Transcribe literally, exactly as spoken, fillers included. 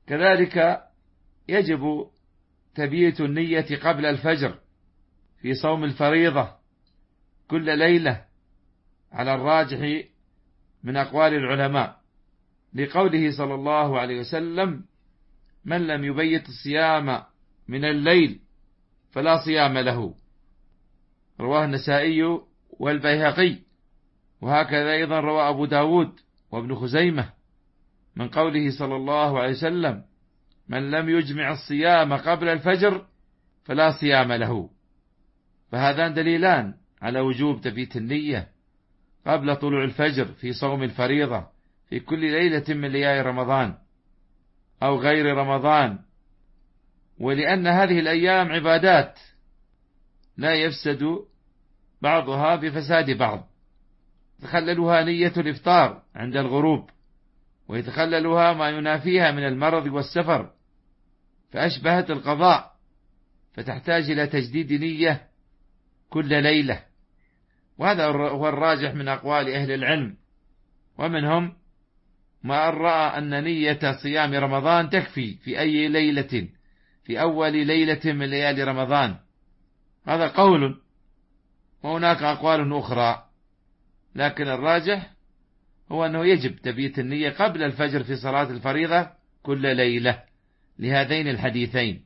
كذلك يجب تبييت النية قبل الفجر في صوم الفريضة كل ليلة على الراجح من أقوال العلماء، لقوله صلى الله عليه وسلم: من لم يبيت الصيام من الليل فلا صيام له. رواه النسائي والبيهقي، وهكذا أيضا روى أبو داود وابن خزيمة من قوله صلى الله عليه وسلم: من لم يجمع الصيام قبل الفجر فلا صيام له. فهذان دليلان على وجوب تبييت النية قبل طلوع الفجر في صوم الفريضة في كل ليلة من ليالي رمضان أو غير رمضان، ولأن هذه الأيام عبادات لا يفسد بعضها بفساد بعض، يتخللها نية الإفطار عند الغروب، ويتخللها ما ينافيها من المرض والسفر، فأشبهت القضاء، فتحتاج إلى تجديد نية كل ليلة. وهذا هو الراجح من أقوال أهل العلم، ومنهم ما رأى أن نية صيام رمضان تكفي في أي ليلة في أول ليلة من ليالي رمضان، هذا قول، وهناك أقوال أخرى، لكن الراجح هو أنه يجب تبييت النية قبل الفجر في صلاة الفريضة كل ليلة لهذين الحديثين.